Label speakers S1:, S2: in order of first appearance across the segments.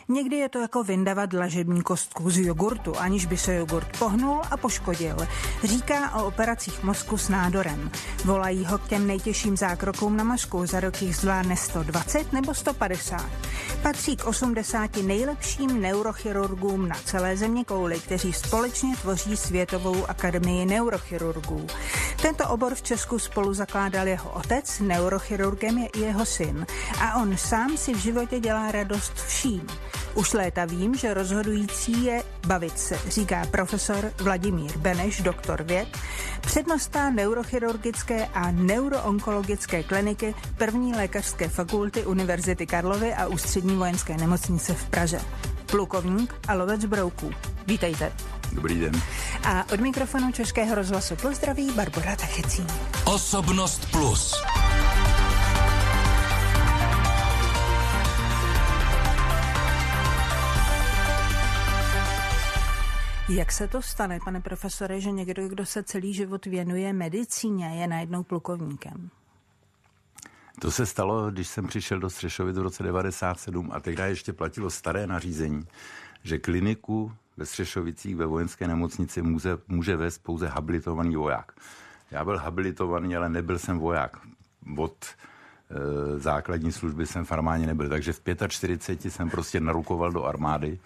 S1: Někdy je to jako vyndavat dlažební kostku z jogurtu, aniž by se jogurt pohnul a poškodil. Říká o operacích mozku s nádorem. Volají ho k těm nejtěžším zákrokům na mozku. Za rok jich zvládne 120 nebo 150. Patří k 80 nejlepším neurochirurgům na celé zeměkouli, kteří společně tvoří Světovou akademii neurochirurgů. Tento obor v Česku spolu zakládal jeho otec, neurochirurgem je i jeho syn. A on sám si v životě dělá radost vším. Už léta vím, že rozhodující je bavit se, říká profesor Vladimír Beneš, doktor věd, přednosta neurochirurgické a neuroonkologické kliniky první lékařské fakulty Univerzity Karlovy a Ústřední vojenské nemocnice v Praze. Plukovník a lovec brouků. Vítejte.
S2: Dobrý den.
S1: A od mikrofonu Českého rozhlasu Plus zdraví Barbora Tachecí.
S3: Osobnost Plus.
S1: Jak se to stane, pane profesore, že někdo, kdo se celý život věnuje medicíně, je najednou plukovníkem?
S2: To se stalo, když jsem přišel do Střešovic v roce 1997 a tehdy ještě platilo staré nařízení, že kliniku ve Střešovicích ve vojenské nemocnici může vést pouze habilitovaný voják. Já byl habilitovaný, ale nebyl jsem voják. Od základní služby jsem v armádě nebyl, takže v 45 jsem prostě narukoval do armády.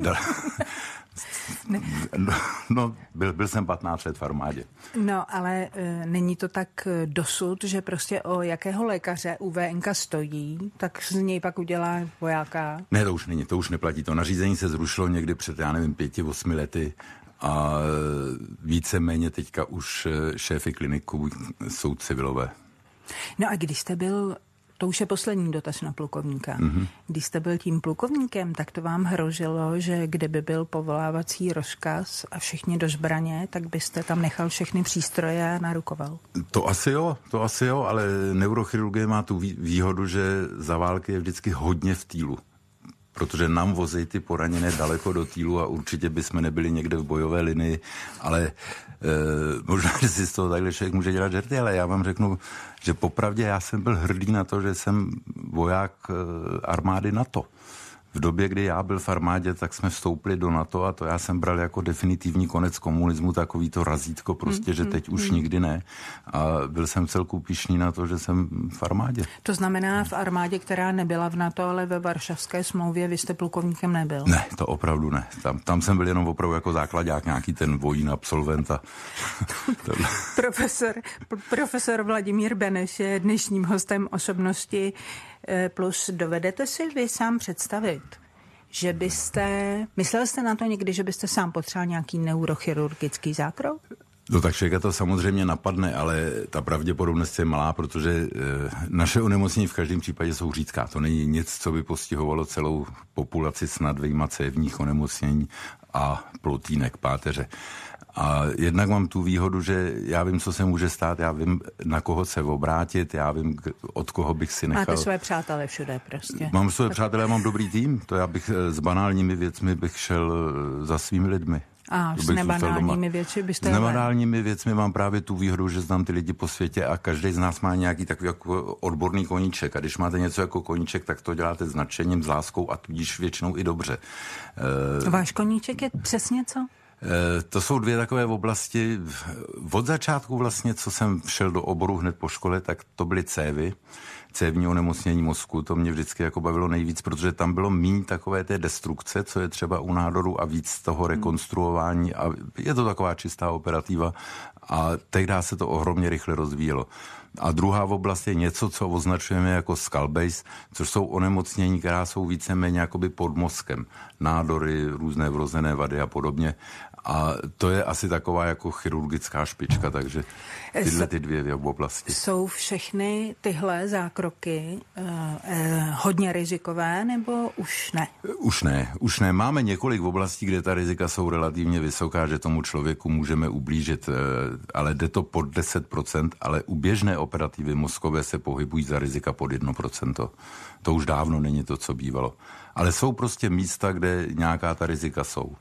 S2: Byl jsem 15 let v armádě.
S1: No, ale není to tak dosud, že prostě o jakého lékaře u VNK stojí, tak z něj pak udělá vojáka?
S2: Ne, to už není, to už neplatí. To nařízení se zrušilo někdy před, 5-8 lety a víceméně teďka už šéfy kliniků jsou civilové.
S1: No a když jste byl, to už je poslední dotaz na plukovníka, Když jste byl tím plukovníkem, tak to vám hrozilo, že kdyby byl povolávací rozkaz a všichni do zbraně, tak byste tam nechal všechny přístroje a narukoval?
S2: To asi jo, ale neurochirurgie má tu výhodu, že za války je vždycky hodně v týlu. Protože nám vozí ty poraněné daleko do týlu a určitě bychom nebyli někde v bojové linii, ale možná, že si z toho takhle člověk může dělat žerty, ale já vám řeknu, že popravdě já jsem byl hrdý na to, že jsem voják armády NATO. V době, kdy já byl v armádě, tak jsme vstoupili do NATO a to já jsem bral jako definitivní konec komunismu, takový to razítko prostě, že teď už nikdy ne. A byl jsem celku pyšný na to, že jsem v armádě.
S1: To znamená v armádě, která nebyla v NATO, ale ve Varšavské smlouvě, vy jste plukovníkem nebyl?
S2: Ne, to opravdu ne. Tam jsem byl jenom opravdu jako základák, nějaký ten vojín absolvent.
S1: Profesor Vladimír Beneš je dnešním hostem Osobnosti Plus. Dovedete si vy sám představit, že myslel jste na to někdy, že byste sám potřeboval nějaký neurochirurgický zákrok?
S2: No tak člověka to samozřejmě napadne, ale ta pravděpodobnost je malá, protože naše onemocnění v každém případě jsou řídká. To není nic, co by postihovalo celou populaci snad vyjma cévních onemocnění a plotínek páteře. A jednak mám tu výhodu, že já vím, co se může stát, já vím, na koho se obrátit, já vím, od koho bych si nechal.
S1: Máte své přátelé všude prostě.
S2: Mám své přátelé, mám dobrý tým, to já bych s banálními věcmi bych šel za svými lidmi.
S1: A s nebanálními věci byste...
S2: S nebanálními věcmi mám právě tu výhodu, že znám ty lidi po světě a každý z nás má nějaký takový jako odborný koníček. A když máte něco jako koníček, tak to děláte s nadšením, s láskou a tudíž většinou i dobře.
S1: Váš koníček je přesně co?
S2: To jsou dvě takové oblasti. Od začátku vlastně, co jsem šel do oboru hned po škole, tak to byly cévy. Cévní onemocnění mozku, to mě vždycky jako bavilo nejvíc, protože tam bylo míň takové té destrukce, co je třeba u nádoru a víc toho rekonstruování a je to taková čistá operativa a tehdy se to ohromně rychle rozvíjelo. A druhá oblast je něco, co označujeme jako skull base, což jsou onemocnění, která jsou víceméně jakoby pod mozkem. Nádory, různé vrozené vady a podobně. A to je asi taková jako chirurgická špička, takže tyhle ty dvě oblasti.
S1: Jsou všechny tyhle zákroky hodně rizikové, nebo už ne?
S2: Už ne. Máme několik oblastí, kde ta rizika jsou relativně vysoká, že tomu člověku můžeme ublížit, ale jde to pod 10%, ale u běžné operativy mozkové se pohybují za rizika pod 1%. To už dávno není to, co bývalo. Ale jsou prostě místa, kde nějaká ta rizika jsou.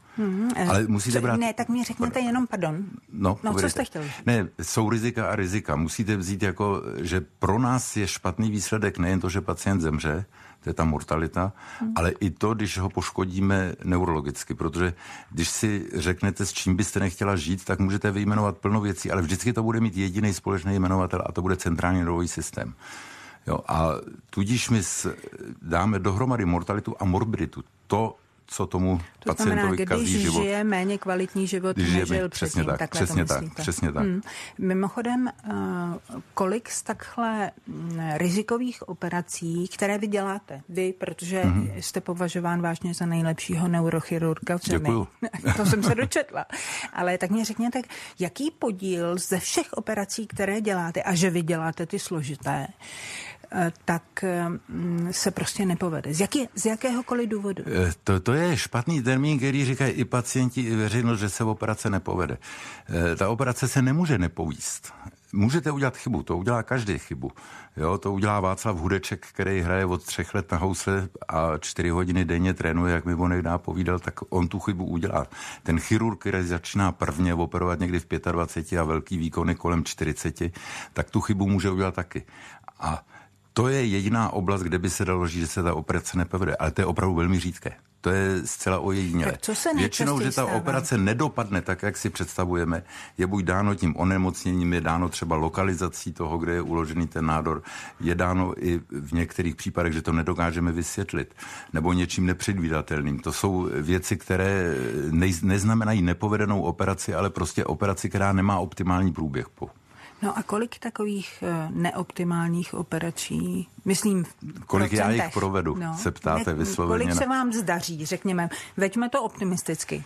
S2: Ale musíte brát...
S1: Ne, tak mi řekněte jenom, pardon.
S2: No
S1: co jste chtěli?
S2: Ne, jsou rizika a rizika. Musíte vzít jako, že pro nás je špatný výsledek nejen to, že pacient zemře, to je ta mortalita, ale i to, když ho poškodíme neurologicky, protože když si řeknete, s čím byste nechtěla žít, tak můžete vyjmenovat plno věcí, ale vždycky to bude mít jediný společný jmenovatel a to bude centrální nervový systém. Jo, a tudíž my dáme dohromady mortalitu a morbiditu. To, co tomu pacientovi kazí život.
S1: Když žije méně kvalitní život, nežil předtím.
S2: Přesně tak.
S1: Mimochodem, kolik z takhle rizikových operací, které vy děláte, protože jste považován vážně za nejlepšího neurochirurga v zemi.
S2: Děkuju.
S1: To jsem se dočetla. Ale tak mě řekněte, jaký podíl ze všech operací, které děláte, a že vy děláte ty složité, tak se prostě nepovede. Z jakéhokoliv důvodu?
S2: To je špatný termín, který říkají i pacienti, i veřejnost, že se operace nepovede. Ta operace se nemůže nepovíst. Můžete udělat chybu, to udělá každý chybu. Jo, to udělá Václav Hudeček, který hraje od 3 let na housle a 4 hodiny denně trénuje, jak mi on někdy povídal, tak on tu chybu udělá. Ten chirurg, který začíná prvně operovat někdy v 25 a velký výkony kolem 40, tak tu chybu může udělat taky. A to je jediná oblast, kde by se dalo říct, že se ta operace nepovede, ale to je opravdu velmi řídké. To je zcela ojedinělé. Většinou, že ta operace nedopadne tak, jak si představujeme, je buď dáno tím onemocněním, je dáno třeba lokalizací toho, kde je uložený ten nádor, je dáno i v některých případech, že to nedokážeme vysvětlit, nebo něčím nepředvídatelným. To jsou věci, které neznamenají nepovedenou operaci, ale prostě operaci, která nemá optimální průběh.
S1: No a kolik takových neoptimálních operací, myslím
S2: kolik já jich provedu, se ptáte vysloveně.
S1: Kolik se vám zdaří, řekněme, veďme to optimisticky.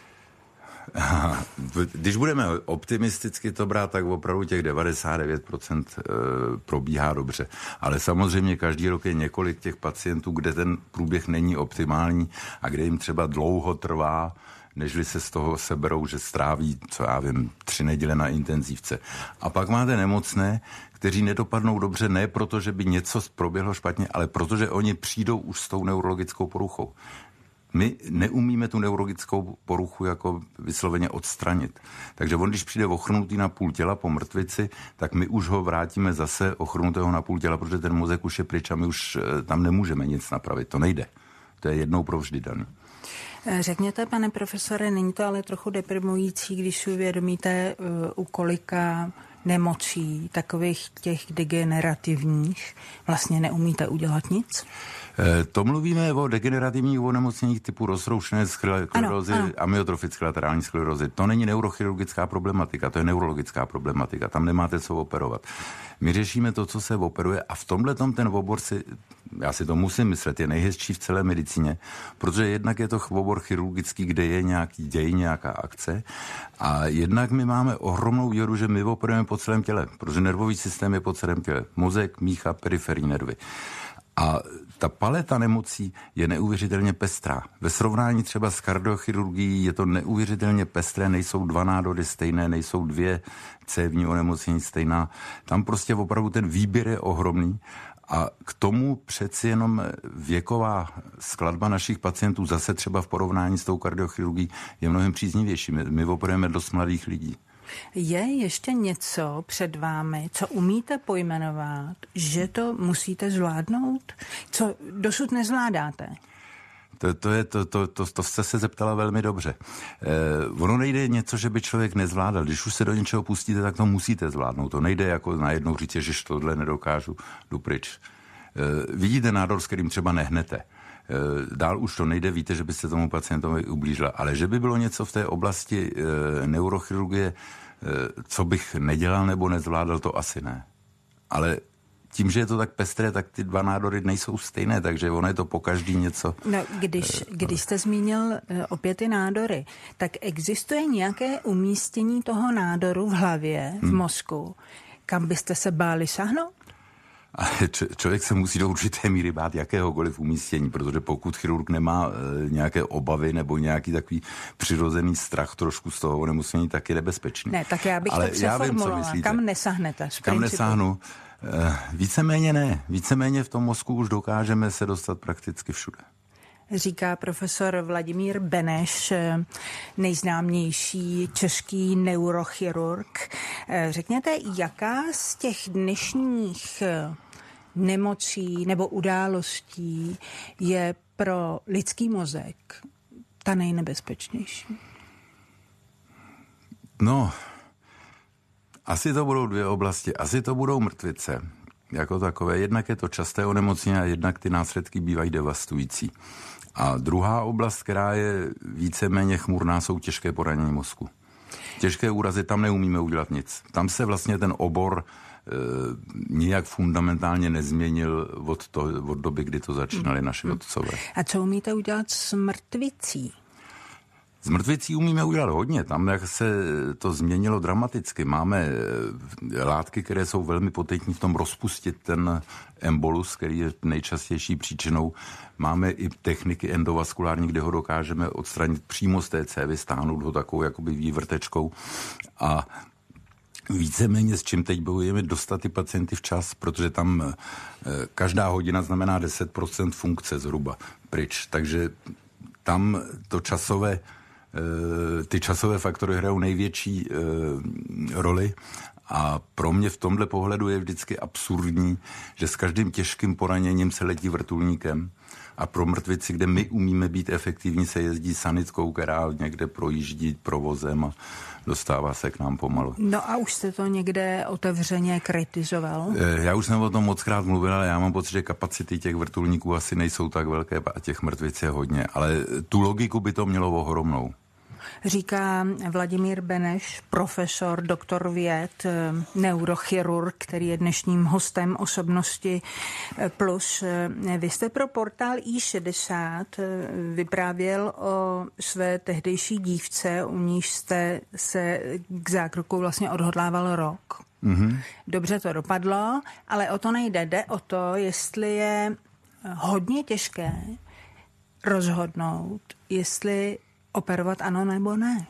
S2: Když budeme optimisticky to brát, tak opravdu těch 99% probíhá dobře. Ale samozřejmě každý rok je několik těch pacientů, kde ten průběh není optimální a kde jim třeba dlouho trvá, nežli se z toho seberou, že stráví, 3 neděle na intenzívce. A pak máte nemocné, kteří nedopadnou dobře, ne proto, že by něco proběhlo špatně, ale protože oni přijdou už s tou neurologickou poruchou. My neumíme tu neurologickou poruchu jako vysloveně odstranit. Takže on, když přijde ochrnutý na půl těla po mrtvici, tak my už ho vrátíme zase ochrnutého na půl těla, protože ten mozek už je pryč a my už tam nemůžeme nic napravit. To nejde. To je jednou provždy daný.
S1: Řekněte, pane profesore, není to ale trochu deprimující, když si uvědomíte, u kolika nemocí, takových těch degenerativních, vlastně neumíte udělat nic?
S2: To mluvíme o degenerativních onemocněních typu roztroušené sklerózy, amyotrofické laterální sklerózy. To není neurochirurgická problematika, to je neurologická problematika. Tam nemáte co operovat. My řešíme to, co se operuje a v tomhletom ten obor já si to musím myslet, je nejhezčí v celé medicíně, protože jednak je to obor chirurgický, kde je nějaký děj, nějaká akce a jednak my máme ohromnou výhodu, že my operujeme po celém těle, protože nervový systém je po celém těle. Mozek, mícha, periferní nervy. A ta paleta nemocí je neuvěřitelně pestrá. Ve srovnání třeba s kardiochirurgií je to neuvěřitelně pestré, nejsou 2 nádory stejné, nejsou 2 cévní onemocnění stejná. Tam prostě opravdu ten výběr je ohromný a k tomu přeci jenom věková skladba našich pacientů zase třeba v porovnání s tou kardiochirurgií je mnohem příznivější. My operujeme dost mladých lidí.
S1: Je ještě něco před vámi, co umíte pojmenovat, že to musíte zvládnout? Co dosud nezvládáte?
S2: To jste se zeptala velmi dobře. Ono nejde něco, že by člověk nezvládal. Když už se do něčeho pustíte, tak to musíte zvládnout. To nejde jako najednou říct, že tohle nedokážu, jdu pryč. Vidíte nádor, s kterým třeba nehnete. Dál už to nejde, víte, že byste tomu pacientovi ublížila. Ale že by bylo něco v té oblasti neurochirurgie, co bych nedělal nebo nezvládal, to asi ne. Ale tím, že je to tak pestré, tak ty 2 nádory nejsou stejné, takže ono je to po každý něco.
S1: No, když jste zmínil opět ty nádory, tak existuje nějaké umístění toho nádoru v hlavě, v mozku, kam byste se báli sáhnout?
S2: Ale člověk se musí do určité míry bát jakéhokoliv umístění, protože pokud chirurg nemá nějaké obavy nebo nějaký takový přirozený strach trošku z toho onemocnění, tak je nebezpečný.
S1: Ne, tak já bych to přeformulovala. Kam nesáhnete?
S2: Kam nesáhnu? Víceméně ne. Víceméně v tom mozku už dokážeme se dostat prakticky všude.
S1: Říká profesor Vladimír Beneš, nejznámější český neurochirurg. Řekněte, jaká z těch dnešních nemocí nebo událostí je pro lidský mozek ta nejnebezpečnější?
S2: No, asi to budou dvě oblasti. Asi to budou mrtvice jako takové. Jednak je to časté onemocnění a jednak ty následky bývají devastující. A druhá oblast, která je víceméně chmurná, jsou těžké poranění mozku. Těžké úrazy, tam neumíme udělat nic. Tam se vlastně ten obor nijak fundamentálně nezměnil od doby, kdy to začínali naši otcové.
S1: A co umíte udělat s mrtvicí?
S2: Z mrtvicí umíme udělat hodně. Tam, jak se to změnilo dramaticky, máme látky, které jsou velmi potentní v tom rozpustit ten embolus, který je nejčastější příčinou. Máme i techniky endovaskulární, kde ho dokážeme odstranit přímo z té cévy, stáhnout ho takovou jakoby vývrtečkou. A víceméně s čím teď bojujeme, dostat ty pacienty včas, protože tam každá hodina znamená 10% funkce zhruba pryč. Takže tam to ty časové faktory hrajou největší roli a pro mě v tomhle pohledu je vždycky absurdní, že s každým těžkým poraněním se letí vrtulníkem a pro mrtvici, kde my umíme být efektivní, se jezdí sanitkou, která někde projíždí provozem a dostává se k nám pomalu.
S1: No a už jste to někde otevřeně kritizoval?
S2: Já už jsem o tom mockrát mluvil, ale já mám pocit, že kapacity těch vrtulníků asi nejsou tak velké a těch mrtvic je hodně, ale tu logiku by to mělo ohromnou.
S1: Říká Vladimír Beneš, profesor, doktor věd, neurochirurg, který je dnešním hostem Osobnosti Plus. Vy jste pro portál i60 vyprávěl o své tehdejší dívce, u níž jste se k zákroku vlastně odhodlával rok. Mm-hmm. Dobře to dopadlo, ale o to nejde. Jde o to, jestli je hodně těžké rozhodnout, jestli operovat ano nebo ne.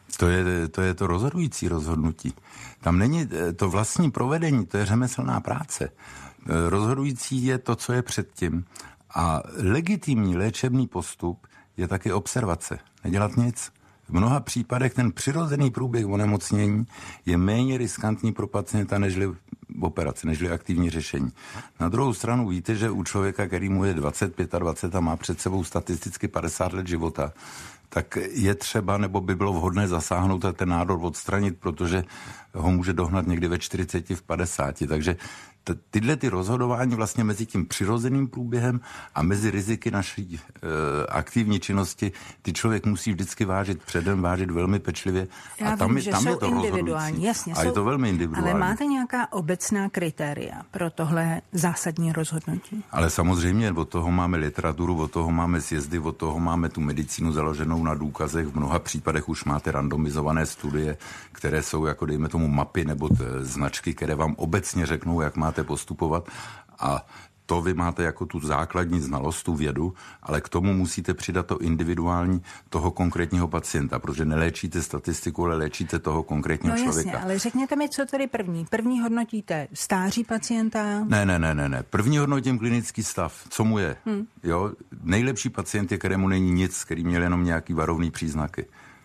S2: To je to rozhodující rozhodnutí. Tam není to vlastní provedení, to je řemeslná práce. Rozhodující je to, co je předtím. A legitimní léčebný postup je taky observace. Nedělat nic. V mnoha případech ten přirozený průběh onemocnění je méně riskantní pro pacienta nežli operace, nežli aktivní řešení. Na druhou stranu víte, že u člověka, který mu je 25 a má před sebou statisticky 50 let života, tak je třeba, nebo by bylo vhodné zasáhnout a ten nádor odstranit, protože ho může dohnat někdy ve 40, v 50. Takže tyhle ty rozhodování vlastně mezi tím přirozeným průběhem a mezi riziky naší aktivní činnosti, ty člověk musí vždycky vážit předem, vážit velmi pečlivě.
S1: Já
S2: a tam
S1: vím, že
S2: tam
S1: jsou
S2: je to
S1: individuální. Jasně,
S2: a je to velmi individuální.
S1: Ale máte nějaká obecná kritéria pro tohle zásadní rozhodnutí?
S2: Ale samozřejmě od toho máme literaturu, od toho máme sjezdy, od toho máme tu medicínu založenou na důkazech. V mnoha případech už máte randomizované studie, které jsou jako dejme tomu mapy nebo značky, které vám obecně řeknou, jak máte postupovat a to vy máte jako tu základní znalost, tu vědu, ale k tomu musíte přidat to individuální toho konkrétního pacienta, protože neléčíte statistiku, ale léčíte toho konkrétního člověka.
S1: Jasně, ale řekněte mi, co tedy první? První hodnotíte stáří pacienta?
S2: Ne. První hodnotím klinický stav, co mu je. Jo? Nejlepší pacient je, kterému není nic, který měl jenom nějaký varovný příznaky.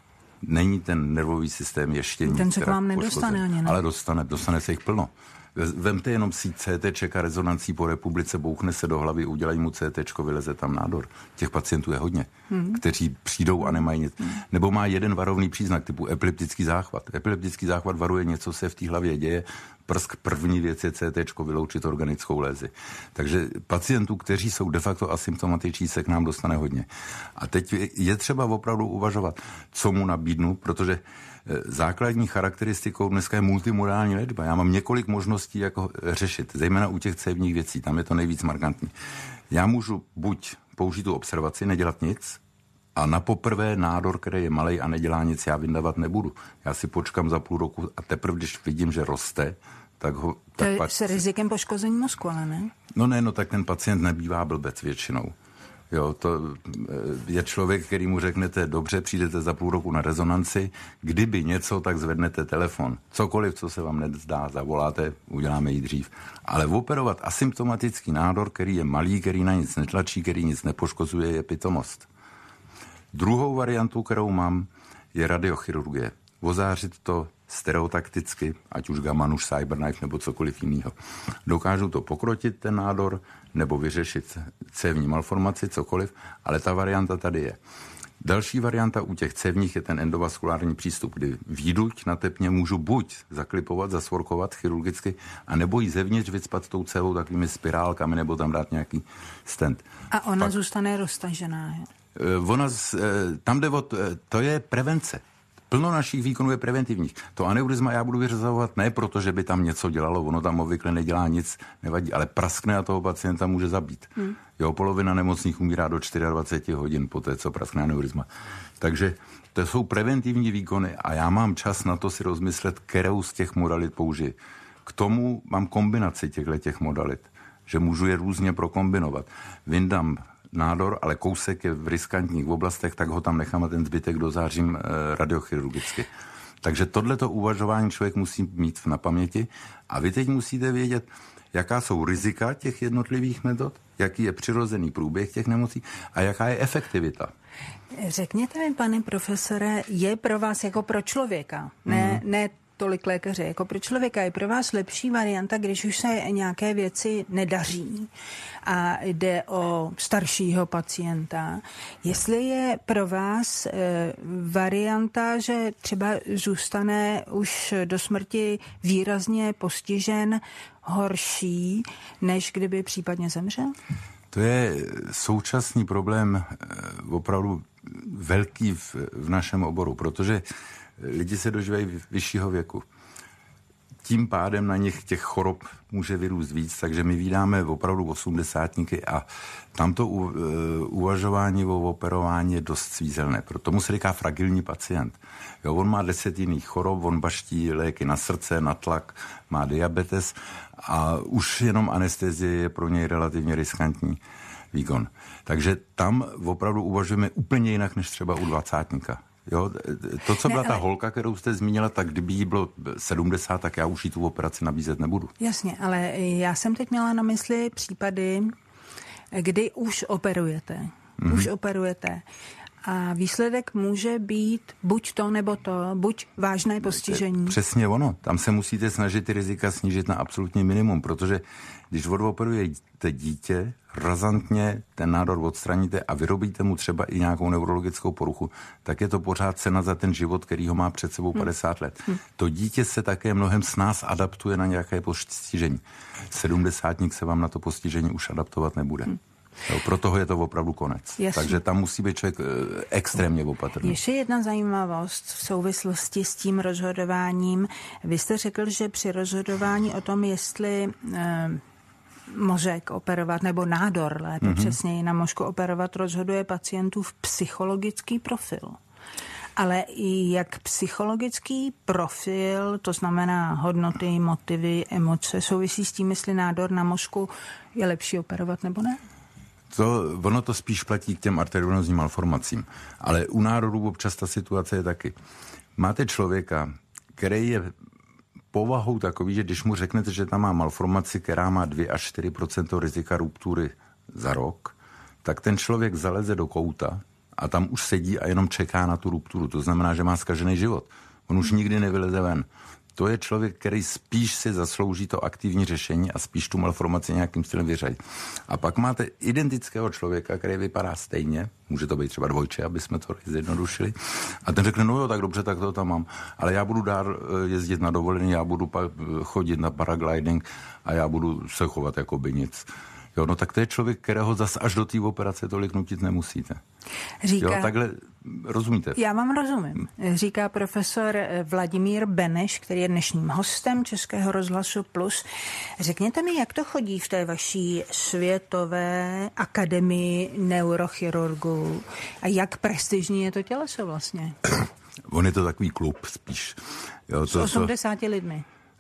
S2: Není ten nervový systém ještě nic.
S1: Ten se k vám nedostane ani, ne?
S2: Ale dostane se jich plno. Vemte jenom síť CT a rezonancí po republice, bouchne se do hlavy, udělají mu CT, vyleze tam nádor. Těch pacientů je hodně, kteří přijdou a nemají nic. Nebo má jeden varovný příznak typu epileptický záchvat. Epileptický záchvat varuje něco, se v té hlavě děje. Prsk, první věc je CT, vyloučit organickou lézi. Takže pacientů, kteří jsou de facto asymptomatiční, se k nám dostane hodně. A teď je třeba opravdu uvažovat, co mu nabídnu, protože základní charakteristikou dneska je multimodální léčba. Já mám několik možností, jako řešit, zejména u těch cévních věcí, tam je to nejvíc markantní. Já můžu buď použít tu observaci, nedělat nic, a na poprvé nádor, který je malej a nedělá nic, já vyndavat nebudu. Já si počkám za půl roku a teprve, když vidím, že roste, tak ho...
S1: To je s rizikem poškození mozku, ale ne?
S2: No tak ten pacient nebývá blbec většinou. Jo, to je člověk, který mu řeknete, dobře, přijdete za půl roku na rezonanci, kdyby něco, tak zvednete telefon. Cokoliv, co se vám nezdá, zavoláte, uděláme ji dřív. Ale operovat asymptomatický nádor, který je malý, který na nic netlačí, který nic nepoškozuje, je pitomost. Druhou variantu, kterou mám, je radiochirurgie. Ozářit to stereotakticky, ať už gamma nůž, cyberknife nebo cokoliv jiného. Dokážu to pokrotit, ten nádor, nebo vyřešit cévní malformaci, cokoliv, ale ta varianta tady je. Další varianta u těch cévních je ten endovaskulární přístup, kdy výduť na tepně můžu buď zaklipovat, zasvorkovat chirurgicky, anebo ji zevnitř vycpat tou cévou takovými spirálkami, nebo tam dát nějaký stent.
S1: A ona zůstane roztažená.
S2: Tam jde to je prevence. Plno našich výkonů je preventivních. To aneurizma já budu vyřazovat ne proto, že by tam něco dělalo, ono tam obvykle nedělá nic, nevadí, ale praskne a toho pacienta může zabít. Jo, polovina nemocných umírá do 24 hodin po té, co praskne aneurizma. Takže to jsou preventivní výkony a já mám čas na to si rozmyslet, kterou z těch modalit použiji. K tomu mám kombinaci těch modalit, že můžu je různě prokombinovat. Vyndám nádor, ale kousek je v riskantních oblastech, tak ho tam nechám a ten zbytek dozářím radiochirurgicky. Takže tohleto uvažování člověk musí mít na paměti a vy teď musíte vědět, jaká jsou rizika těch jednotlivých metod, jaký je přirozený průběh těch nemocí a jaká je efektivita.
S1: Řekněte mi, pane profesore, je pro vás jako pro člověka, ne tolik lékaře, jako pro člověka je pro vás lepší varianta, když už se nějaké věci nedaří a jde o staršího pacienta. Jestli je pro vás varianta, že třeba zůstane už do smrti výrazně postižen, horší, než kdyby případně zemřel?
S2: To je současný problém opravdu velký v našem oboru, protože lidi se dožívají vyššího věku. Tím pádem na nich těch chorob může vyrůst víc, takže my vídáme opravdu 80tníky a tamto uvažování o operování je dost svízelné. Proto tomu se říká fragilní pacient. Jo, on má 10 jiných chorob, on baští léky na srdce, na tlak, má diabetes a už jenom anestezie je pro něj relativně riskantní výkon. Takže tam opravdu uvažujeme úplně jinak, než třeba u 20tníka. Jo, to, co byla ta holka, kterou jste zmínila, tak kdyby jí bylo 70, tak já už jí tu operaci nabízet nebudu.
S1: Jasně, ale já jsem teď měla na mysli případy, kdy už operujete. Už operujete. A výsledek může být buď to, nebo to, buď vážné postižení.
S2: Přesně ono. Tam se musíte snažit ty rizika snížit na absolutní minimum, protože když odoperujete dítě, razantně ten nádor odstraníte a vyrobíte mu třeba i nějakou neurologickou poruchu, tak je to pořád cena za ten život, který ho má před sebou 50 let. To dítě se také mnohem s nás adaptuje na nějaké postižení. 70tník se vám na to postižení už adaptovat nebude. Jo, pro toho je to opravdu konec.
S1: Jasně.
S2: Takže tam musí být člověk extrémně opatrný.
S1: Ještě jedna zajímavost v souvislosti s tím rozhodováním. Vy jste řekl, že při rozhodování o tom, jestli mozek operovat, nebo nádor, lépe přesněji na mozku operovat, rozhoduje pacientův psychologický profil. Ale i jak psychologický profil, to znamená hodnoty, motivy, emoce, souvisí s tím, jestli nádor na mozku je lepší operovat nebo ne?
S2: Ono to spíš platí k těm arteriovenózním malformacím. Ale u nádorů občas ta situace je taky. Máte člověka, který je povahou takový, že když mu řeknete, že tam má malformaci, která má 2 až 4% rizika ruptury za rok, tak ten člověk zaleze do kouta a tam už sedí a jenom čeká na tu rupturu. To znamená, že má zkažený život. On už nikdy nevyleze ven. To je člověk, který spíš si zaslouží to aktivní řešení a spíš tu malformaci nějakým stylem vyřadit. A pak máte identického člověka, který vypadá stejně, může to být třeba dvojče, aby jsme to zjednodušili, a ten řekne, no jo, tak dobře, tak to tam mám, ale já budu dál jezdit na dovolený, já budu chodit na paragliding a já budu se chovat jako by nic. Jo, no tak to je člověk, kterého zas až do té operace tolik nutit nemusíte.
S1: Říká,
S2: jo, takhle, rozumíte?
S1: Já vám rozumím. Říká profesor Vladimír Beneš, který je dnešním hostem Českého rozhlasu Plus. Řekněte mi, jak to chodí v té vaší světové akademii neurochirurgů a jak prestižní je to těleso vlastně?
S2: On je to takový klub spíš. Jo,
S1: s 80 lidmi.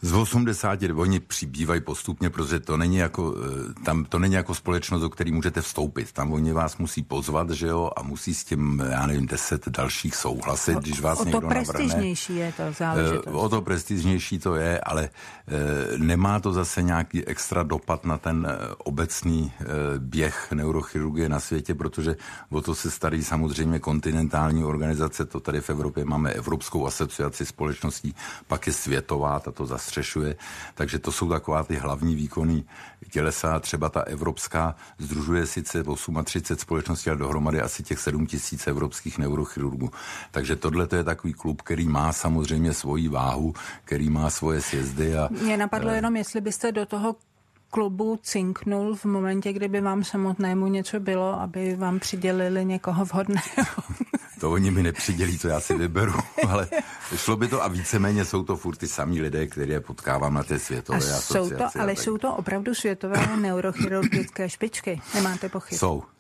S2: Z 80 oni přibývají postupně, protože to není jako, tam to není jako společnost, do který můžete vstoupit. Tam oni vás musí pozvat, že jo, a musí s tím, já nevím, 10 dalších souhlasit, když vás někdo navrhne. O to
S1: prestižnější je to záležitost.
S2: O to prestižnější to je, ale nemá to zase nějaký extra dopad na ten obecný běh neurochirurgie na světě, protože o to se starají samozřejmě kontinentální organizace, to tady v Evropě máme Evropskou asociaci společností, pak je světová, ta to zastřešuje, takže to jsou taková ty hlavní výkony tělesa, třeba ta evropská sdružuje sice 38 společností, ale dohromady asi těch 7 000 evropských neurochirurgů. Takže tohle to je takový klub, který má samozřejmě svoji váhu, který má svoje sjezdy.
S1: Mě napadlo jenom, jestli byste do toho klubu cinknul v momentě, kdyby vám samotnému něco bylo, aby vám přidělili někoho vhodného.
S2: To oni mi nepřidělí, to já si vyberu, ale šlo by to a víceméně jsou to furt ty samý lidé, které potkávám na té světové asociaci.
S1: Ale jsou to opravdu světové neurochirurgické špičky, nemáte pochyb?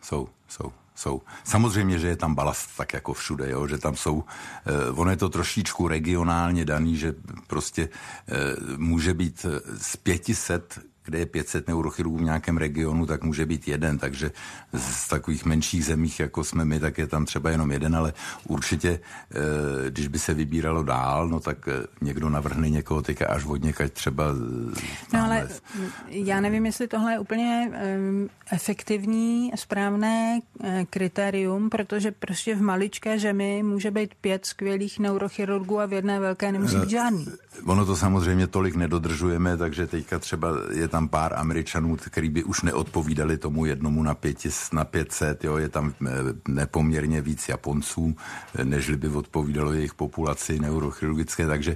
S2: Jsou. Samozřejmě, že je tam balast tak jako všude, jo? Že tam jsou, ono je to trošičku regionálně daný, že prostě může být z 500, kde je 500 neurochirurgů v nějakém regionu, tak může být jeden, takže z takových menších zemích, jako jsme my, tak je tam třeba jenom jeden, ale určitě, když by se vybíralo dál, no tak někdo navrhne někoho teďka až od někaď třeba...
S1: No ale já nevím, jestli tohle je úplně efektivní, správné kritérium, protože prostě v maličké zemi může být 5 skvělých neurochirurgů a v jedné velké nemusí být žádný.
S2: Ono to samozřejmě tolik nedodržujeme, takže teďka třeba je tam pár Američanů, který by už neodpovídali tomu jednomu na 500, jo, je tam nepoměrně víc Japonců, nežli by odpovídalo jejich populaci neurochirurgické, takže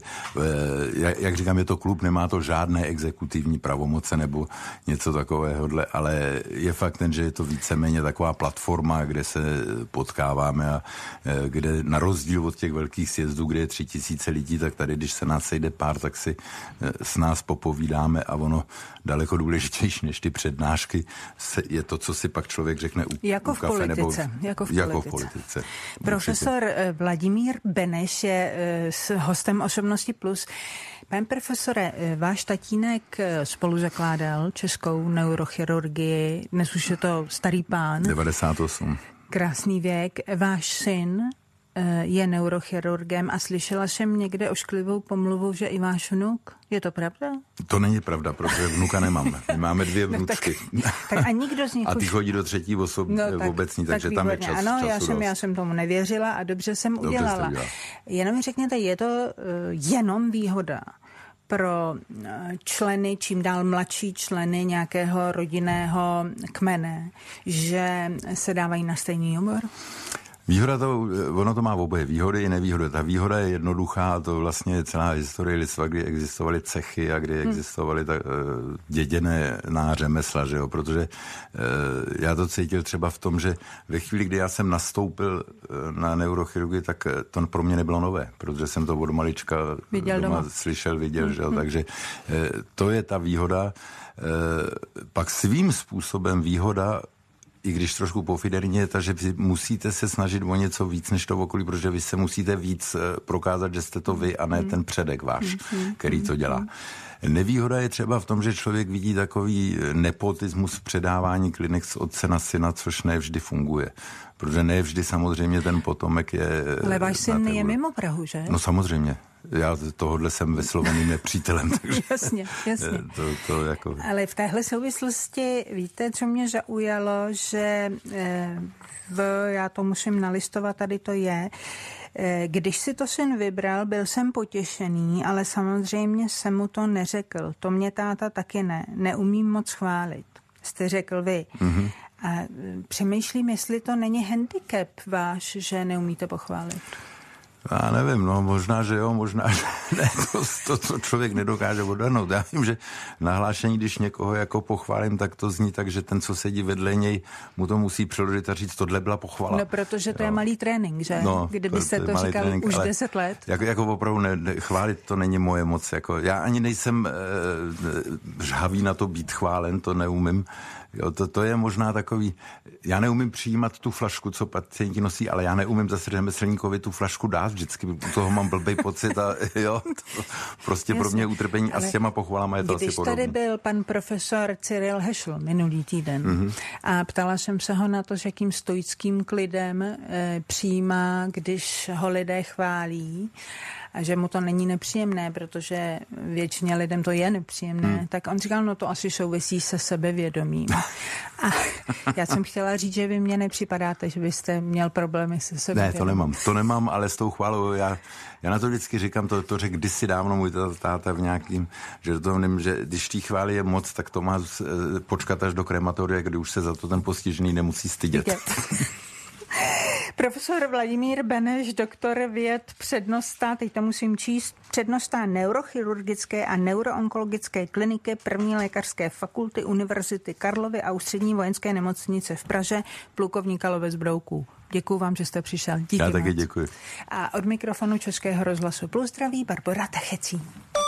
S2: jak říkám, je to klub, nemá to žádné exekutivní pravomoce nebo něco takového, ale je fakt ten, že je to víceméně taková platforma, kde se potkáváme a kde na rozdíl od těch velkých sjezdů, kde je 3000 lidí, tak tady, když se nás sejde pár, tak si s nás popovídáme a ono daleko důležitější než ty přednášky je to, co si pak člověk řekne u kafe nebo jako v politice.
S1: Profesor Vladimír Beneš je hostem Osobnosti Plus. Pane profesore, váš tatínek spoluzakládal českou neurochirurgii, dnes už je to starý pán.
S2: 98.
S1: Krásný věk. Váš syn je neurochirurgem a slyšela jsem někde ošklivou pomluvu, že i váš vnuk. Je to pravda?
S2: To není pravda, protože vnuka nemám. My máme 2 vnučky.
S1: Tak a nikdo z nich
S2: a ty chodí do 3. osoby obecní, takže tam je čas.
S1: Ano, já jsem tomu nevěřila a dobře jsem udělala. Jenom řekněte, je to jenom výhoda pro členy, čím dál mladší členy nějakého rodinného kmene, že se dávají na stejný obor?
S2: Výhoda ono to má oboje výhody i nevýhody. Ta výhoda je jednoduchá, to vlastně je celá historie lidstva, kdy existovaly cechy a kdy existovaly děděné řemesla, že jo, protože já to cítil třeba v tom, že ve chvíli, kdy já jsem nastoupil na neurochirurgii, tak to pro mě nebylo nové, protože jsem to od malička doma slyšel, viděl, že jo, takže to je ta výhoda. Pak svým způsobem výhoda, i když trošku pofiderně je ta, že musíte se snažit o něco víc než to okolí, protože vy se musíte víc prokázat, že jste to vy a ne ten předek váš, který to dělá. Nevýhoda je třeba v tom, že člověk vidí takový nepotismus v předávání klinik z otce na syna, což ne vždy funguje. Protože ne vždy samozřejmě ten potomek je...
S1: Ale váš syn je mimo Prahu, že?
S2: No samozřejmě. Já tohodle jsem vysloveným nepřítelem, takže...
S1: Jasně.
S2: To jako...
S1: Ale v téhle souvislosti, víte, co mě zaujalo, že já to musím nalistovat, tady to je, když si to syn vybral, byl jsem potěšený, ale samozřejmě jsem mu to neřekl. To mě táta taky neumím moc chválit. Jste řekl vy. Mm-hmm. A přemýšlím, jestli to není handicap váš, že neumíte pochválit.
S2: Já nevím, no možná, že jo, možná, že ne, to člověk nedokáže odhadnout. Já vím, že nahlášení, když někoho jako pochválím, tak to zní tak, že ten, co sedí vedle něj, mu to musí přeložit a říct, tohle byla pochvala.
S1: No, protože to je malý trénink, že?
S2: No,
S1: kdybyste to říkal trénink, už 10 let.
S2: Jako opravdu chválit to není moje moc. Jako, já ani nejsem žhavý na to být chválen, to neumím. Jo, to je možná takový, já neumím přijímat tu flašku, co pacienti nosí, ale já neumím zase řemeslníkovi tu flašku dát vždycky, u toho mám blbej pocit a jo, to prostě jasně, pro mě utrpení a s těma pochvalama je to asi podobné.
S1: Když tady byl pan profesor Cyril Hešl minulý týden a ptala jsem se ho na to, s jakým stoickým klidem přijímá, když ho lidé chválí, a že mu to není nepříjemné, protože většině lidem to je nepříjemné, tak on říkal, no to asi souvisí se sebevědomím. A já jsem chtěla říct, že vy mně nepřipadáte, že byste měl problémy se sebevědomím.
S2: Ne, to nemám, ale s tou chválou, já na to vždycky říkám, to řekl kdysi dávno můj táta v nějakým, že to nevím, že když tý chvály je moc, tak to má počkat až do krematoria, kdy už se za to ten postižený nemusí stydět.
S1: Profesor Vladimír Beneš, doktor věd, přednosta, teď to musím číst, přednosta neurochirurgické a neuroonkologické kliniky první lékařské fakulty Univerzity Karlovy a Ústřední vojenské nemocnice v Praze, plukovník Lovec Brouků. Děkuju vám, že jste přišel. Díky.
S2: Já taky děkuji.
S1: A od mikrofonu Českého rozhlasu Plus zdraví Barbora Techecí.